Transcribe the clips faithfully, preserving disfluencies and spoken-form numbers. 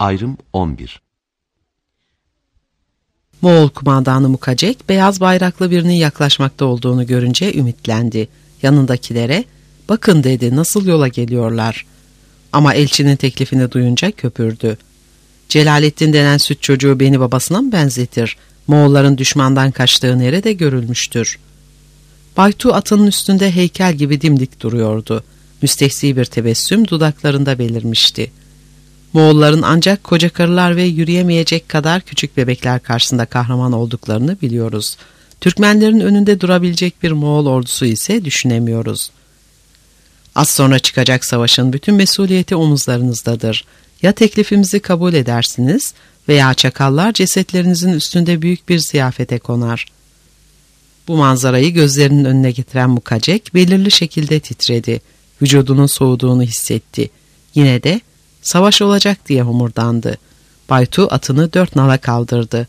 Ayrım on bir. Moğol kumandanı Mukacek, beyaz bayraklı birinin yaklaşmakta olduğunu görünce ümitlendi. Yanındakilere, "Bakın," dedi, "nasıl yola geliyorlar." Ama elçinin teklifini duyunca köpürdü. "Celalettin denen süt çocuğu beni babasına mı benzetir? Moğolların düşmandan kaçtığı nerede görülmüştür?" Baytu atının üstünde heykel gibi dimdik duruyordu. Müstehsi bir tebessüm dudaklarında belirmişti. Moğolların ancak koca karılar ve yürüyemeyecek kadar küçük bebekler karşısında kahraman olduklarını biliyoruz. Türkmenlerin önünde durabilecek bir Moğol ordusu ise düşünemiyoruz. Az sonra çıkacak savaşın bütün mesuliyeti omuzlarınızdadır. Ya teklifimizi kabul edersiniz veya çakallar cesetlerinizin üstünde büyük bir ziyafete konar. Bu manzarayı gözlerinin önüne getiren Mukacek belirli şekilde titredi. Vücudunun soğuduğunu hissetti. Yine de savaş olacak diye homurdandı. Baytu atını dört nala kaldırdı.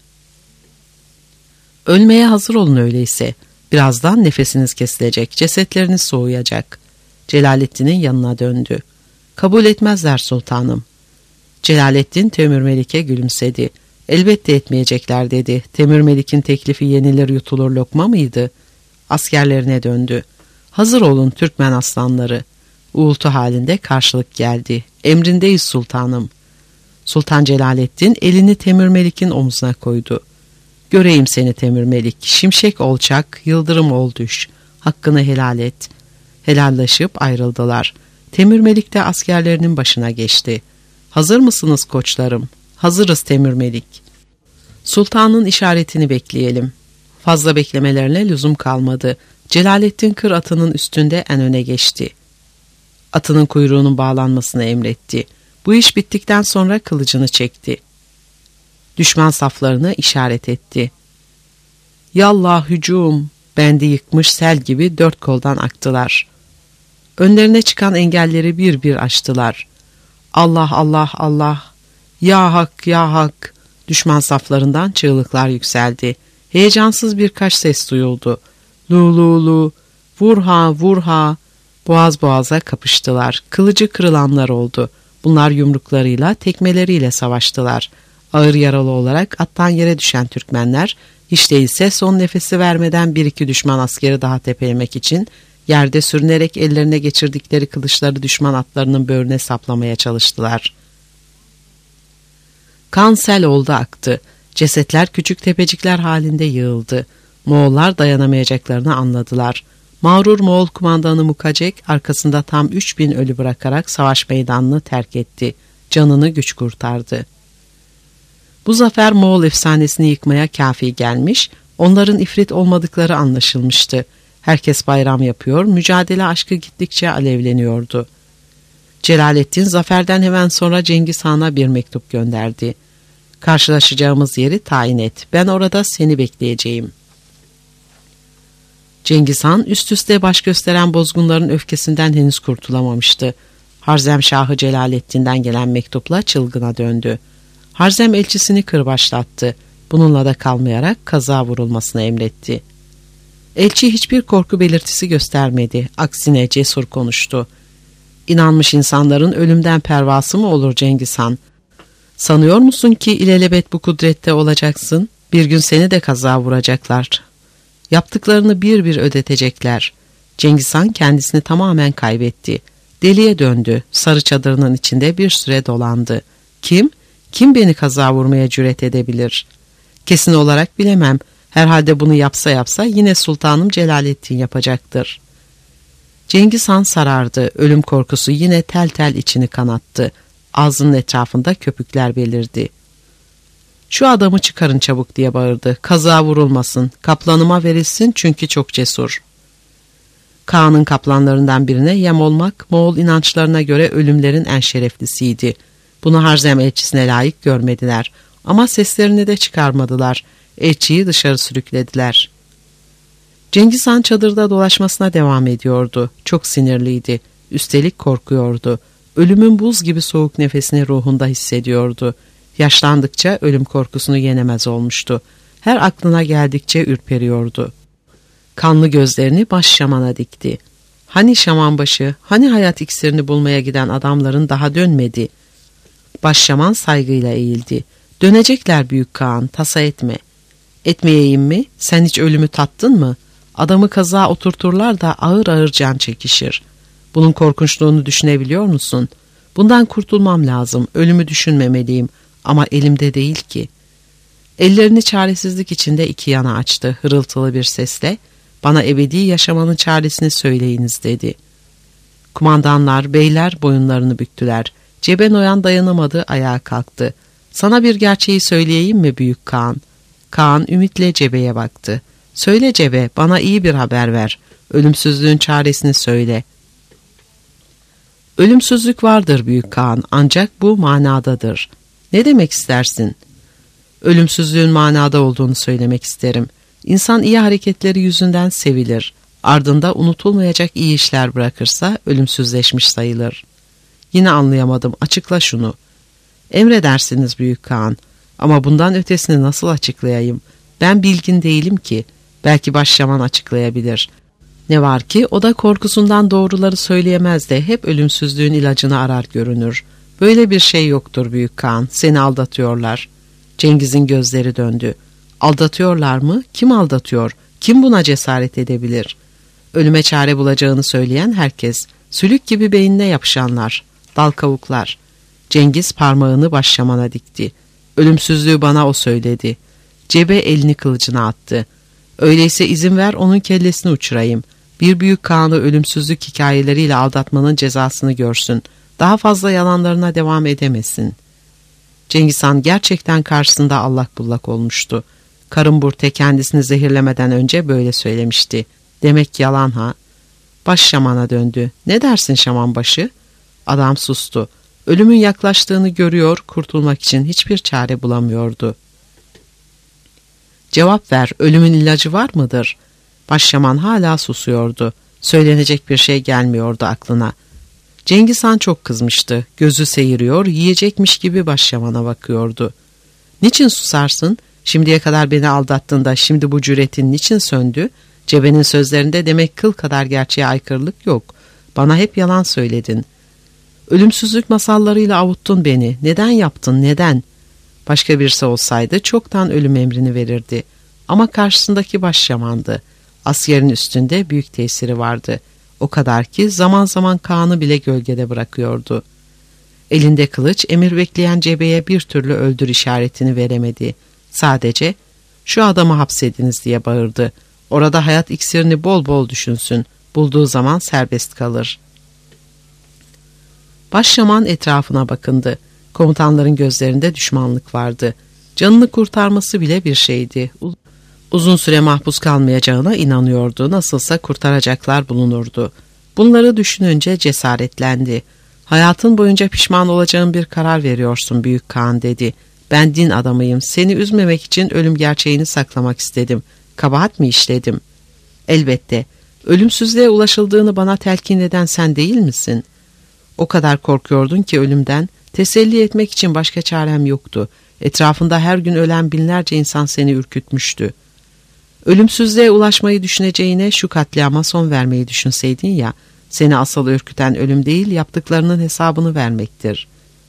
"Ölmeye hazır olun öyleyse. Birazdan nefesiniz kesilecek, cesetleriniz soğuyacak." Celalettin'in yanına döndü. "Kabul etmezler sultanım." Celalettin Temür Melik'e gülümsedi. "Elbette etmeyecekler," dedi. "Temür Melik'in teklifi yenilir yutulur lokma mıydı?" Askerlerine döndü. "Hazır olun Türkmen aslanları." Uğultu halinde karşılık geldi. "Emrindeyiz sultanım." Sultan Celalettin elini Temür Melik'in omzuna koydu. "Göreyim seni Temür Melik, şimşek ol çak, yıldırım ol düş. Hakkını helal et." Helallaşıp ayrıldılar. Temür Melik de askerlerinin başına geçti. "Hazır mısınız koçlarım?" "Hazırız Temür Melik." "Sultanın işaretini bekleyelim." Fazla beklemelerine lüzum kalmadı. Celalettin kır atının üstünde en öne geçti. Atının kuyruğunun bağlanmasını emretti. Bu iş bittikten sonra kılıcını çekti. Düşman saflarına işaret etti. "Yallah hücum!" Bendi yıkmış sel gibi dört koldan aktılar. Önlerine çıkan engelleri bir bir aştılar. "Allah Allah Allah! Ya Hak ya Hak!" Düşman saflarından çığlıklar yükseldi. Heyecansız birkaç ses duyuldu. "Lu lu lu! Vurha vurha!" Boğaz boğaza kapıştılar. Kılıcı kırılanlar oldu. Bunlar yumruklarıyla, tekmeleriyle savaştılar. Ağır yaralı olarak attan yere düşen Türkmenler, hiç değilse son nefesi vermeden bir iki düşman askeri daha tepelemek için yerde sürünerek ellerine geçirdikleri kılıçları düşman atlarının böğrüne saplamaya çalıştılar. Kan sel oldu aktı. Cesetler küçük tepecikler halinde yığıldı. Moğollar dayanamayacaklarını anladılar. Mağrur Moğol kumandanı Mukacek arkasında tam üç bin ölü bırakarak savaş meydanını terk etti. Canını güç kurtardı. Bu zafer Moğol efsanesini yıkmaya kafi gelmiş, onların ifrit olmadıkları anlaşılmıştı. Herkes bayram yapıyor, mücadele aşkı gittikçe alevleniyordu. Celalettin zaferden hemen sonra Cengiz Han'a bir mektup gönderdi. "Karşılaşacağımız yeri tayin et, ben orada seni bekleyeceğim." Cengiz Han üst üste baş gösteren bozgunların öfkesinden henüz kurtulamamıştı. Harzemşahı Celalettin'den gelen mektupla çılgına döndü. Harzem elçisini kırbaçlattı. Bununla da kalmayarak kaza vurulmasını emretti. Elçi hiçbir korku belirtisi göstermedi. Aksine cesur konuştu. "İnanmış insanların ölümden pervası mı olur Cengiz Han? Sanıyor musun ki ilelebet bu kudrette olacaksın? Bir gün seni de kaza vuracaklar. Yaptıklarını bir bir ödetecekler." Cengiz Han kendisini tamamen kaybetti. Deliye döndü. Sarı çadırının içinde bir süre dolandı. Kim? Kim beni kaza vurmaya cüret edebilir? Kesin olarak bilemem. Herhalde bunu yapsa yapsa yine Sultanım Celalettin yapacaktır. Cengiz Han sarardı. Ölüm korkusu yine tel tel içini kanattı. Ağzının etrafında köpükler belirdi. "Şu adamı çıkarın çabuk," diye bağırdı. "Kaza vurulmasın. Kaplanıma verilsin çünkü çok cesur." Kağan'ın kaplanlarından birine yem olmak Moğol inançlarına göre ölümlerin en şereflisiydi. Bunu Harzem elçisine layık görmediler. Ama seslerini de çıkarmadılar. Elçiyi dışarı sürüklediler. Cengiz Han çadırda dolaşmasına devam ediyordu. Çok sinirliydi. Üstelik korkuyordu. Ölümün buz gibi soğuk nefesini ruhunda hissediyordu. Yaşlandıkça ölüm korkusunu yenemez olmuştu. Her aklına geldikçe ürperiyordu. Kanlı gözlerini baş şamana dikti. Hani şamanbaşı, hani hayat iksirini bulmaya giden adamların daha dönmedi? Başşaman saygıyla eğildi. Dönecekler Büyük Kağan, tasa etme. Etmeyeyim mi? Sen hiç ölümü tattın mı? Adamı kazığa oturturlar da ağır ağır can çekişir. Bunun korkunçluğunu düşünebiliyor musun? Bundan kurtulmam lazım. Ölümü düşünmemeliyim. Ama elimde değil ki. Ellerini çaresizlik içinde iki yana açtı. Hırıltılı bir sesle, bana ebedi yaşamanın çaresini söyleyiniz dedi. Kumandanlar, beyler boyunlarını büktüler. Cebenoyan dayanamadı, ayağa kalktı. Sana bir gerçeği söyleyeyim mi Büyük Kağan? Kağan ümitle Cebe'ye baktı. Söyle Cebe, bana iyi bir haber ver. Ölümsüzlüğün çaresini söyle. Ölümsüzlük vardır Büyük Kağan, ancak bu manadadır. Ne demek istersin? Ölümsüzlüğün manada olduğunu söylemek isterim. İnsan iyi hareketleri yüzünden sevilir. Ardında unutulmayacak iyi işler bırakırsa ölümsüzleşmiş sayılır. Yine anlayamadım, açıkla şunu. Emredersiniz Büyük Kağan. Ama bundan ötesini nasıl açıklayayım? Ben bilgin değilim ki. Belki Başşaman açıklayabilir. Ne var ki o da korkusundan doğruları söyleyemez de hep ölümsüzlüğün ilacını arar görünür. Böyle bir şey yoktur Büyük Kağan. Seni aldatıyorlar. Cengiz'in gözleri döndü. Aldatıyorlar mı? Kim aldatıyor? Kim buna cesaret edebilir? Ölüme çare bulacağını söyleyen herkes. Sülük gibi beynine yapışanlar. Dal kavuklar. Cengiz parmağını Başşaman'a dikti. Ölümsüzlüğü bana o söyledi. Cebe elini kılıcına attı. Öyleyse izin ver onun kellesini uçurayım. Bir Büyük Kağan'ı ölümsüzlük hikayeleriyle aldatmanın cezasını görsün. Daha fazla yalanlarına devam edemesin. Cengiz Han gerçekten karşısında allak bullak olmuştu. Karımburte kendisini zehirlemeden önce böyle söylemişti. Demek yalan ha? Başşaman'a döndü. Ne dersin Şamanbaşı? Adam sustu. Ölümün yaklaştığını görüyor, kurtulmak için hiçbir çare bulamıyordu. Cevap ver, ölümün ilacı var mıdır? Başşaman hala susuyordu. Söylenecek bir şey gelmiyordu aklına. Cengiz Han çok kızmıştı. Gözü seyiriyor, yiyecekmiş gibi Başşaman'a bakıyordu. Niçin susarsın? Şimdiye kadar beni aldattın da şimdi bu cüretin niçin söndü? Cebe'nin sözlerinde demek kıl kadar gerçeğe aykırılık yok. Bana hep yalan söyledin. Ölümsüzlük masallarıyla avuttun beni. Neden yaptın, neden? Başka birisi olsaydı çoktan ölüm emrini verirdi. Ama karşısındaki Başşaman'dı. Askerin üstünde büyük tesiri vardı. O kadar ki zaman zaman Kağan'ı bile gölgede bırakıyordu. Elinde kılıç emir bekleyen Cebe'ye bir türlü öldür işaretini veremedi. Sadece şu adamı hapsediniz diye bağırdı. Orada hayat iksirini bol bol düşünsün. Bulduğu zaman serbest kalır. Başşaman etrafına bakındı. Komutanların gözlerinde düşmanlık vardı. Canını kurtarması bile bir şeydi. Uzun süre mahpus kalmayacağına inanıyordu. Nasılsa kurtaracaklar bulunurdu. Bunları düşününce cesaretlendi. Hayatın boyunca pişman olacağın bir karar veriyorsun Büyük Kağan dedi. Ben din adamıyım. Seni üzmemek için ölüm gerçeğini saklamak istedim. Kabahat mi işledim? Elbette. Ölümsüzlüğe ulaşıldığını bana telkin eden sen değil misin? O kadar korkuyordun ki ölümden, teselli etmek için başka çarem yoktu. Etrafında her gün ölen binlerce insan seni ürkütmüştü. Ölümsüzlüğe ulaşmayı düşüneceğine şu katliama son vermeyi düşünseydin ya, seni asıl ürküten ölüm değil, yaptıklarının hesabını vermektir.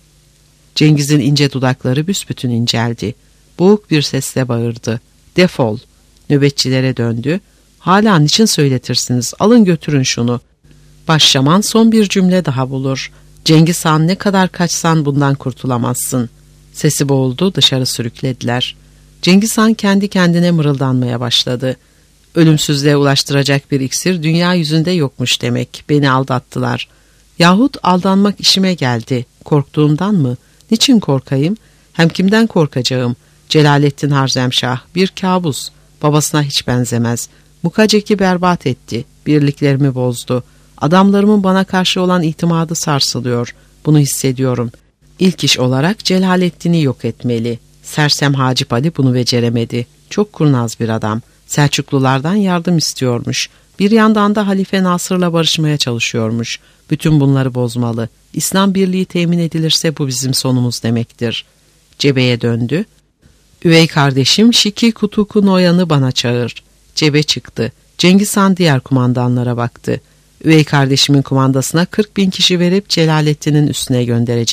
Cengiz'in ince dudakları büsbütün inceldi. Boğuk bir sesle bağırdı. Defol! Nöbetçilere döndü. Hala niçin söyletirsiniz? Alın götürün şunu. Başşaman son bir cümle daha bulur. Cengiz Han ne kadar kaçsan bundan kurtulamazsın. Sesi boğuldu, dışarı sürüklediler. Cengiz Han kendi kendine mırıldanmaya başladı. Ölümsüzlüğe ulaştıracak bir iksir dünya yüzünde yokmuş demek. Beni aldattılar. Yahut aldanmak işime geldi. Korktuğumdan mı? Niçin korkayım? Hem kimden korkacağım? Celalettin Harzemşah bir kabus. Babasına hiç benzemez. Mukacek'i berbat etti. Birliklerimi bozdu. Adamlarımın bana karşı olan itimadı sarsılıyor. Bunu hissediyorum. İlk iş olarak Celalettin'i yok etmeli. Sersem Hacip Ali bunu beceremedi. Çok kurnaz bir adam. Selçuklulardan yardım istiyormuş. Bir yandan da Halife Nasır'la barışmaya çalışıyormuş. Bütün bunları bozmalı. İslam birliği temin edilirse bu bizim sonumuz demektir. Cebe'ye döndü. Üvey kardeşim Şiki Kutuku Noyan'ı bana çağır. Cebe çıktı. Cengiz Han diğer kumandanlara baktı. Üvey kardeşimin kumandasına kırk bin kişi verip Celalettin'in üstüne göndereceğim.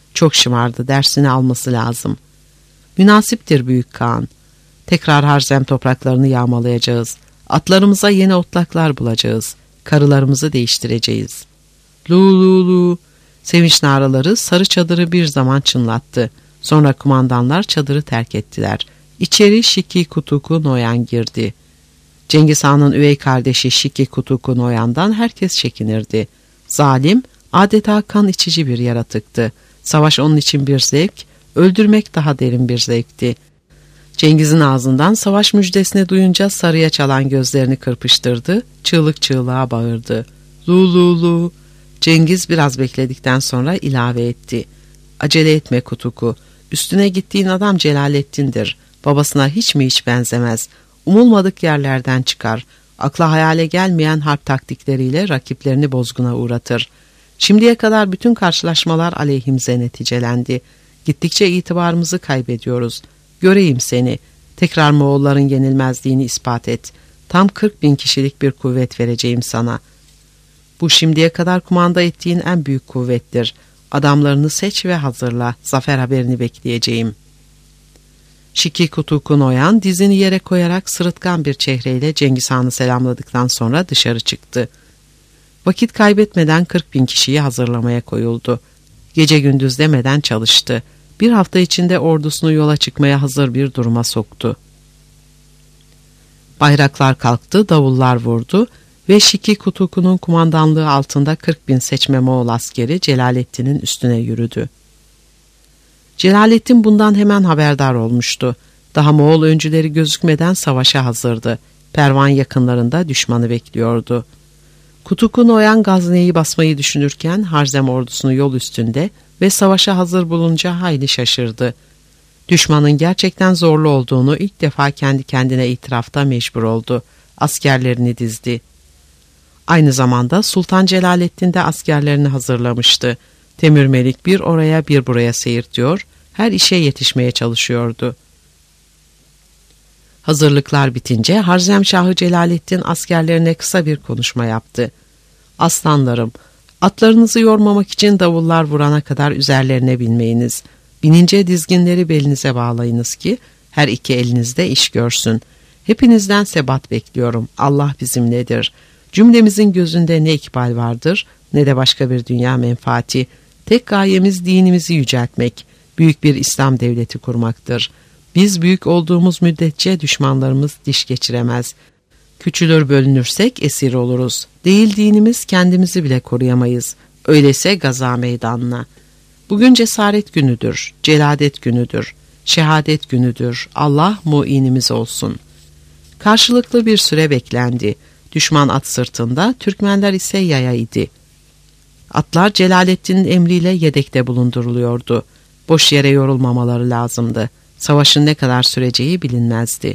Çok şımardı, dersini alması lazım. Münasiptir Büyük Kağan. Tekrar Harzem topraklarını yağmalayacağız. Atlarımıza yeni otlaklar bulacağız. Karılarımızı değiştireceğiz. Lu lu lu. Sevinç naraları sarı çadırı bir zaman çınlattı. Sonra kumandanlar çadırı terk ettiler. İçeri Şiki Kutuku Noyan girdi. Cengiz Han'ın üvey kardeşi Şiki Kutuku Noyan'dan herkes çekinirdi. Zalim, adeta kan içici bir yaratıktı. Savaş onun için bir zevk, öldürmek daha derin bir zevkti. Cengiz'in ağzından savaş müjdesini duyunca sarıya çalan gözlerini kırpıştırdı, çığlık çığlığa bağırdı. Lu lu lu. Cengiz biraz bekledikten sonra ilave etti. Acele etme Kutuku, üstüne gittiğin adam Celalettin'dir. Babasına hiç mi hiç benzemez. Umulmadık yerlerden çıkar. Akla hayale gelmeyen harp taktikleriyle rakiplerini bozguna uğratır. Şimdiye kadar bütün karşılaşmalar aleyhimize neticelendi. Gittikçe itibarımızı kaybediyoruz. Göreyim seni. Tekrar Moğolların yenilmezliğini ispat et. Tam kırk bin kişilik bir kuvvet vereceğim sana. Bu şimdiye kadar kumanda ettiğin en büyük kuvvettir. Adamlarını seç ve hazırla. Zafer haberini bekleyeceğim. Şiki Kutuku Noyan dizini yere koyarak sırıtkan bir çehreyle Cengiz Han'ı selamladıktan sonra dışarı çıktı. Vakit kaybetmeden kırk bin kişiyi hazırlamaya koyuldu. Gece gündüz demeden çalıştı. Bir hafta içinde ordusunu yola çıkmaya hazır bir duruma soktu. Bayraklar kalktı, davullar vurdu ve Şiki Kutuku'nun kumandanlığı altında kırk bin seçme Moğol askeri Celalettin'in üstüne yürüdü. Celalettin bundan hemen haberdar olmuştu. Daha Moğol öncüleri gözükmeden savaşa hazırdı. Pervan yakınlarında düşmanı bekliyordu. Kutuku Noyan Gazne'yi basmayı düşünürken Harzem ordusunu yol üstünde ve savaşa hazır bulunca hayli şaşırdı. Düşmanın gerçekten zorlu olduğunu ilk defa kendi kendine itirafta mecbur oldu. Askerlerini dizdi. Aynı zamanda Sultan Celalettin de askerlerini hazırlamıştı. Temürmelik bir oraya bir buraya seyirtiyor, her işe yetişmeye çalışıyordu. Hazırlıklar bitince Harzemşahı Celalettin askerlerine kısa bir konuşma yaptı. Aslanlarım, atlarınızı yormamak için davullar vurana kadar üzerlerine binmeyiniz. Binince dizginleri belinize bağlayınız ki her iki elinizde iş görsün. Hepinizden sebat bekliyorum. Allah bizimledir. Cümlemizin gözünde ne ikbal vardır ne de başka bir dünya menfaati. Tek gayemiz dinimizi yüceltmek, büyük bir İslam devleti kurmaktır. Biz büyük olduğumuz müddetçe düşmanlarımız diş geçiremez. Küçülür bölünürsek esir oluruz. Değil dinimiz kendimizi bile koruyamayız. Öyleyse gaza meydanına. Bugün cesaret günüdür, celadet günüdür, şehadet günüdür. Allah muinimiz olsun. Karşılıklı bir süre beklendi. Düşman at sırtında, Türkmenler ise yaya idi. Atlar Celalettin'in emriyle yedekte bulunduruluyordu. Boş yere yorulmamaları lazımdı. Savaşın ne kadar süreceği bilinmezdi.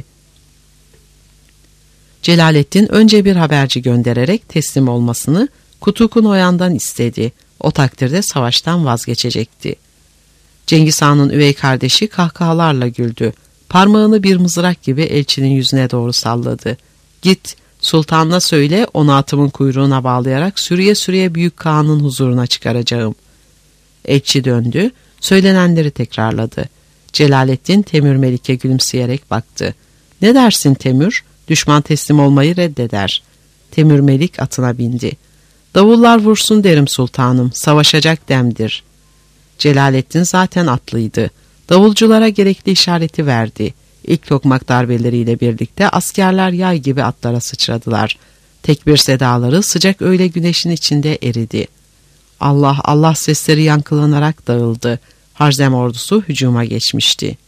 Celalettin önce bir haberci göndererek teslim olmasını Kutuku Noyan'dan istedi. O takdirde savaştan vazgeçecekti. Cengiz Han'ın üvey kardeşi kahkahalarla güldü. Parmağını bir mızrak gibi elçinin yüzüne doğru salladı. Git, sultanına söyle, onu atımın kuyruğuna bağlayarak sürüye sürüye Büyük Kağan'ın huzuruna çıkaracağım. Elçi döndü, söylenenleri tekrarladı. Celalettin Temürmelik'e gülümseyerek baktı. Ne dersin Temür? Düşman teslim olmayı reddeder. Temürmelik atına bindi. Davullar vursun derim sultanım, savaşacak demdir. Celalettin zaten atlıydı. Davulculara gerekli işareti verdi. İlk tokmak darbeleriyle birlikte askerler yay gibi atlara sıçradılar. Tekbir sedaları sıcak öğle güneşin içinde eridi. Allah Allah sesleri yankılanarak dağıldı. Harzem ordusu hücuma geçmişti.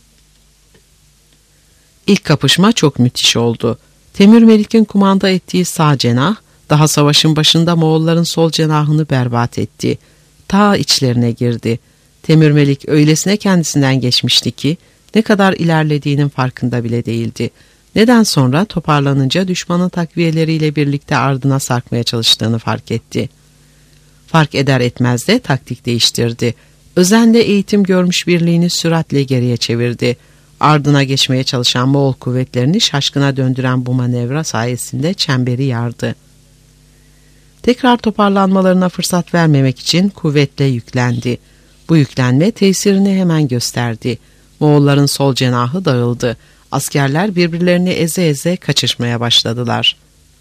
İlk kapışma çok müthiş oldu. Temürmelik'in kumanda ettiği sağ cenah, daha savaşın başında Moğolların sol cenahını berbat etti. Ta içlerine girdi. Temürmelik öylesine kendisinden geçmişti ki, ne kadar ilerlediğinin farkında bile değildi. Neden sonra toparlanınca düşmanın takviyeleriyle birlikte ardına sarkmaya çalıştığını fark etti. Fark eder etmez de taktik değiştirdi. Özenle eğitim görmüş birliğini süratle geriye çevirdi. Ardına geçmeye çalışan Moğol kuvvetlerini şaşkına döndüren bu manevra sayesinde çemberi yardı. Tekrar toparlanmalarına fırsat vermemek için kuvvetle yüklendi. Bu yüklenme tesirini hemen gösterdi. Moğolların sol cenahı dağıldı. Askerler birbirlerini eze eze kaçışmaya başladılar.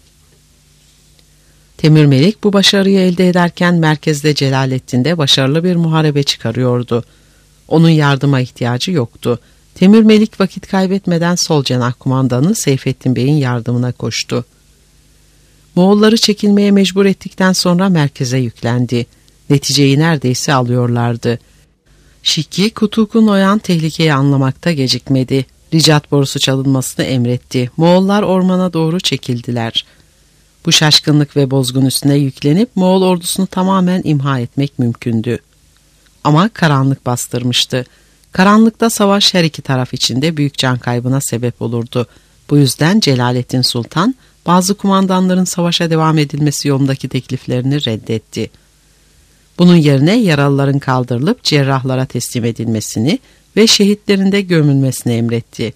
Temürmelik bu başarıyı elde ederken merkezde Celalettin de başarılı bir muharebe çıkarıyordu. Onun yardıma ihtiyacı yoktu. Temürmelik vakit kaybetmeden sol cenah kumandanı Seyfettin Bey'in yardımına koştu. Moğolları çekilmeye mecbur ettikten sonra merkeze yüklendi. Neticeyi neredeyse alıyorlardı. Şiki Kutuk'un Oyan tehlikeyi anlamakta gecikmedi. Ricat borusu çalınmasını emretti. Moğollar ormana doğru çekildiler. Bu şaşkınlık ve bozgun üstüne yüklenip Moğol ordusunu tamamen imha etmek mümkündü. Ama karanlık bastırmıştı. Karanlıkta savaş her iki taraf içinde büyük can kaybına sebep olurdu. Bu yüzden Celalettin Sultan bazı kumandanların savaşa devam edilmesi yolundaki tekliflerini reddetti. Bunun yerine yaralıların kaldırılıp cerrahlara teslim edilmesini ve şehitlerin de gömülmesini emretti.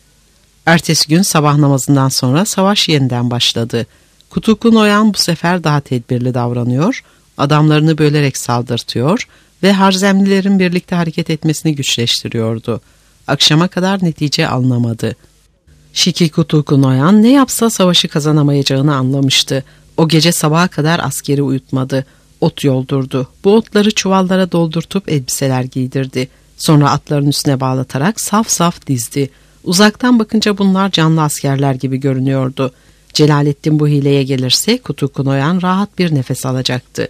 Ertesi gün sabah namazından sonra savaş yeniden başladı. Kutuk'un Oyan bu sefer daha tedbirli davranıyor, adamlarını bölerek saldırtıyor ve Harzemlilerin birlikte hareket etmesini güçleştiriyordu. Akşama kadar netice alınamadı. Şiki Kutuk'un Oyan ne yapsa savaşı kazanamayacağını anlamıştı. O gece sabaha kadar askeri uyutmadı. Ot yoldurdu. Bu otları çuvallara doldurtup elbiseler giydirdi. Sonra atların üstüne bağlatarak saf saf dizdi. Uzaktan bakınca bunlar canlı askerler gibi görünüyordu. Celalettin bu hileye gelirse Kutuk'un Oyan rahat bir nefes alacaktı.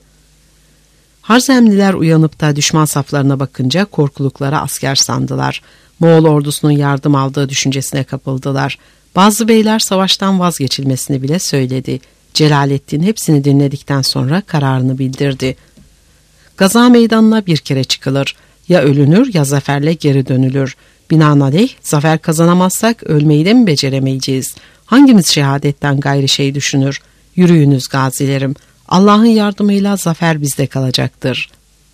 Harzemliler uyanıp da düşman saflarına bakınca korkuluklara asker sandılar. Moğol ordusunun yardım aldığı düşüncesine kapıldılar. Bazı beyler savaştan vazgeçilmesini bile söyledi. Celalettin hepsini dinledikten sonra kararını bildirdi. Gaza meydanına bir kere çıkılır. Ya ölünür ya zaferle geri dönülür. Binaenaleyh zafer kazanamazsak ölmeyi de mi beceremeyeceğiz? Hangimiz şehadetten gayri şey düşünür? Yürüyünüz gazilerim. Allah'ın yardımıyla zafer bizde kalacaktır.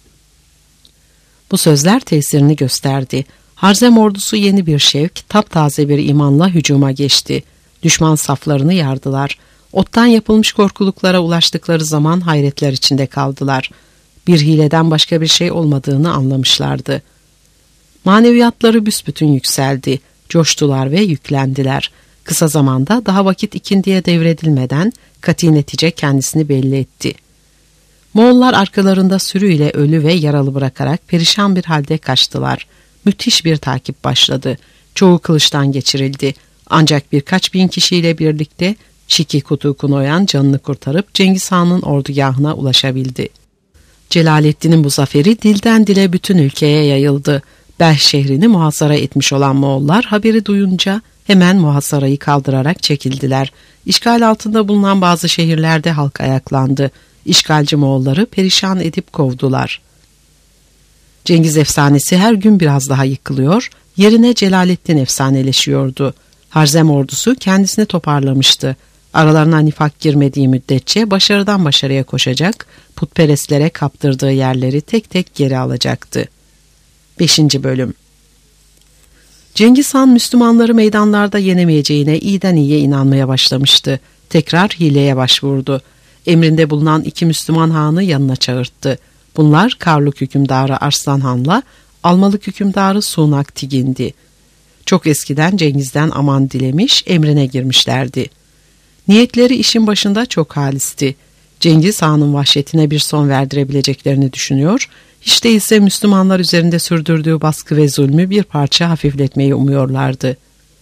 Bu sözler tesirini gösterdi. Harzem ordusu yeni bir şevk, taptaze bir imanla hücuma geçti. Düşman saflarını yardılar. Ottan yapılmış korkuluklara ulaştıkları zaman hayretler içinde kaldılar. Bir hileden başka bir şey olmadığını anlamışlardı. Maneviyatları büsbütün yükseldi. Coştular ve yüklendiler. Kısa zamanda daha vakit ikindiye devredilmeden kati netice kendisini belli etti. Moğollar arkalarında sürüyle ölü ve yaralı bırakarak perişan bir halde kaçtılar. Müthiş bir takip başladı. Çoğu kılıçtan geçirildi. Ancak birkaç bin kişiyle birlikte Şiki Kutuk'un Oyan canını kurtarıp Cengiz Han'ın ordugahına ulaşabildi. Celalettin'in bu zaferi dilden dile bütün ülkeye yayıldı. Belh şehrini muhasara etmiş olan Moğollar haberi duyunca hemen muhasarayı kaldırarak çekildiler. İşgal altında bulunan bazı şehirlerde halk ayaklandı. İşgalci Moğolları perişan edip kovdular. Cengiz efsanesi her gün biraz daha yıkılıyor, yerine Celalettin efsaneleşiyordu. Harzem ordusu kendisini toparlamıştı. Aralarına nifak girmediği müddetçe başarıdan başarıya koşacak, putperestlere kaptırdığı yerleri tek tek geri alacaktı. beşinci Bölüm. Cengiz Han Müslümanları meydanlarda yenemeyeceğine iyiden iyiye inanmaya başlamıştı. Tekrar hileye başvurdu. Emrinde bulunan iki Müslüman hanı yanına çağırttı. Bunlar Karluk hükümdarı Arslan Han'la Almalık hükümdarı Sunak Tigin'di. Çok eskiden Cengiz'den aman dilemiş, emrine girmişlerdi. Niyetleri işin başında çok halisti. Cengiz Han'ın vahşetine bir son verdirebileceklerini düşünüyor, hiç değilse Müslümanlar üzerinde sürdürdüğü baskı ve zulmü bir parça hafifletmeyi umuyorlardı.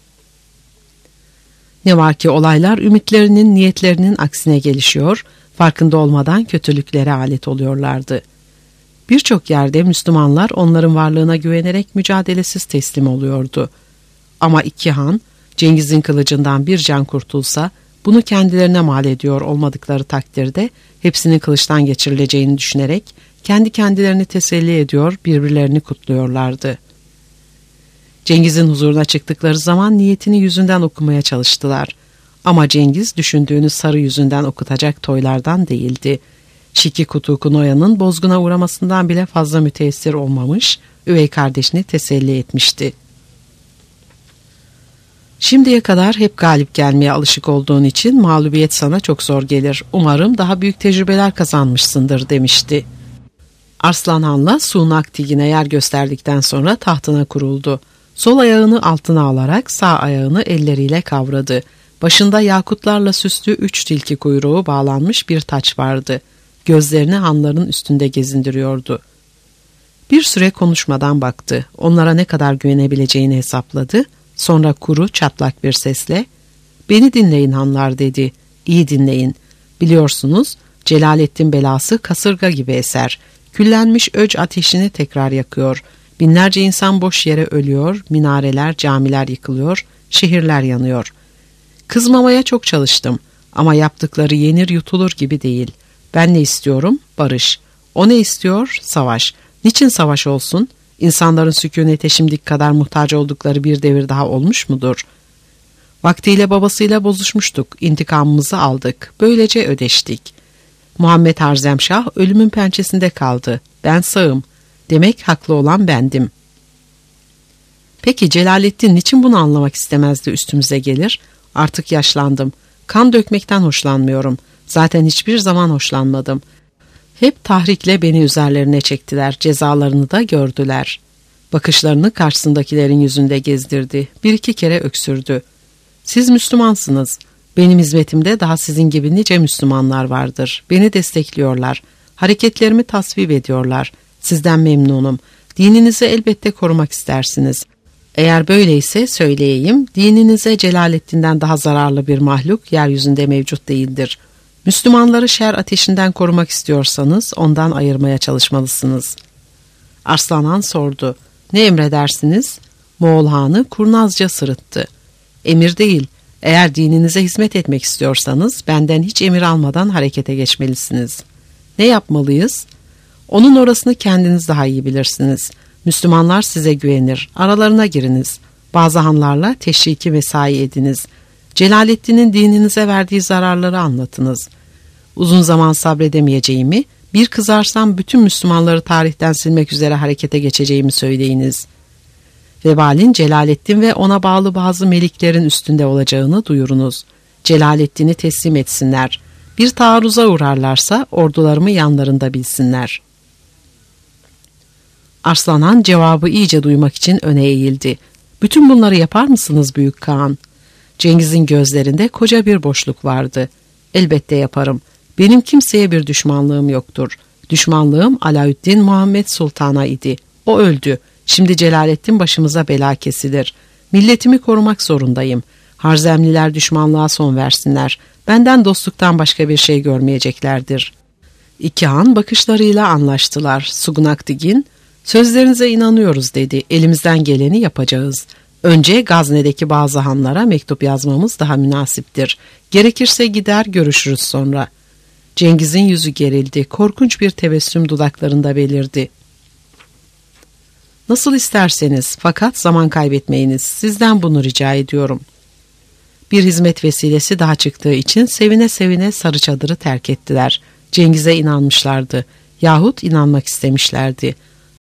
Ne var ki olaylar ümitlerinin, niyetlerinin aksine gelişiyor, farkında olmadan kötülüklere alet oluyorlardı. Birçok yerde Müslümanlar onların varlığına güvenerek mücadelesiz teslim oluyordu. Ama iki han, Cengiz'in kılıcından bir can kurtulsa, bunu kendilerine mal ediyor olmadıkları takdirde hepsinin kılıçtan geçirileceğini düşünerek kendi kendilerini teselli ediyor, birbirlerini kutluyorlardı. Cengiz'in huzuruna çıktıkları zaman niyetini yüzünden okumaya çalıştılar. Ama Cengiz düşündüğünü sarı yüzünden okutacak toylardan değildi. Şiki Kutuk'un Oya'nın bozguna uğramasından bile fazla müteessir olmamış, üvey kardeşini teselli etmişti. Şimdiye kadar hep galip gelmeye alışık olduğun için mağlubiyet sana çok zor gelir. Umarım daha büyük tecrübeler kazanmışsındır demişti. Arslan Han'la Sunak Tigin'e yer gösterdikten sonra tahtına kuruldu. Sol ayağını altına alarak sağ ayağını elleriyle kavradı. Başında yakutlarla süslü üç tilki kuyruğu bağlanmış bir taç vardı. Gözlerini hanların üstünde gezindiriyordu. Bir süre konuşmadan baktı. Onlara ne kadar güvenebileceğini hesapladı. Sonra kuru, çatlak bir sesle "Beni dinleyin hanlar" dedi. "İyi dinleyin. Biliyorsunuz Celalettin belası kasırga gibi eser. Küllenmiş öc ateşini tekrar yakıyor. Binlerce insan boş yere ölüyor, minareler, camiler yıkılıyor, şehirler yanıyor. Kızmamaya çok çalıştım ama yaptıkları yenir yutulur gibi değil. Ben ne istiyorum? Barış. O ne istiyor? Savaş. Niçin savaş olsun? İnsanların sükunete şimdiki kadar muhtaç oldukları bir devir daha olmuş mudur? Vaktiyle babasıyla bozuşmuştuk, intikamımızı aldık, böylece ödeştik. Muhammed Harzemşah ölümün pençesinde kaldı. Ben sağım. Demek haklı olan bendim. Peki Celalettin niçin bunu anlamak istemezdi, üstümüze gelir? Artık yaşlandım. Kan dökmekten hoşlanmıyorum. Zaten hiçbir zaman hoşlanmadım. Hep tahrikle beni üzerlerine çektiler. Cezalarını da gördüler. Bakışlarını karşısındakilerin yüzünde gezdirdi. Bir iki kere öksürdü. Siz Müslümansınız. Benim hizmetimde daha sizin gibi nice Müslümanlar vardır. Beni destekliyorlar. Hareketlerimi tasvip ediyorlar. Sizden memnunum. Dininizi elbette korumak istersiniz. Eğer böyleyse söyleyeyim, dininize Celalettin'den daha zararlı bir mahluk yeryüzünde mevcut değildir. Müslümanları şer ateşinden korumak istiyorsanız ondan ayırmaya çalışmalısınız. Arslan Han sordu. Ne emredersiniz? Moğol Hanı kurnazca sırıttı. Emir değil. Eğer dininize hizmet etmek istiyorsanız benden hiç emir almadan harekete geçmelisiniz. Ne yapmalıyız? Onun orasını kendiniz daha iyi bilirsiniz. Müslümanlar size güvenir. Aralarına giriniz. Bazı hanlarla teşriki mesai ediniz. Celalettin'in dininize verdiği zararları anlatınız. Uzun zaman sabredemeyeceğimi, bir kızarsam bütün Müslümanları tarihten silmek üzere harekete geçeceğimi söyleyiniz. Vebalin Celalettin ve ona bağlı bazı meliklerin üstünde olacağını duyurunuz. Celalettin'i teslim etsinler. Bir taarruza uğrarlarsa ordularımı yanlarında bilsinler. Arslan Han cevabı iyice duymak için öne eğildi. Bütün bunları yapar mısınız Büyük Kağan? Cengiz'in gözlerinde koca bir boşluk vardı. Elbette yaparım. Benim kimseye bir düşmanlığım yoktur. Düşmanlığım Alaüddin Muhammed Sultan'a idi. O öldü. Şimdi Celalettin başımıza bela kesilir. Milletimi korumak zorundayım. Harzemliler düşmanlığa son versinler. Benden dostluktan başka bir şey görmeyeceklerdir. İki han bakışlarıyla anlaştılar. Sugunak Tigin, sözlerinize inanıyoruz dedi. Elimizden geleni yapacağız. Önce Gazne'deki bazı hanlara mektup yazmamız daha münasiptir. Gerekirse gider görüşürüz sonra. Cengiz'in yüzü gerildi. Korkunç bir tebessüm dudaklarında belirdi. Nasıl isterseniz, fakat zaman kaybetmeyiniz. Sizden bunu rica ediyorum. Bir hizmet vesilesi daha çıktığı için sevine sevine sarı çadırı terk ettiler. Cengiz'e inanmışlardı. Yahut inanmak istemişlerdi.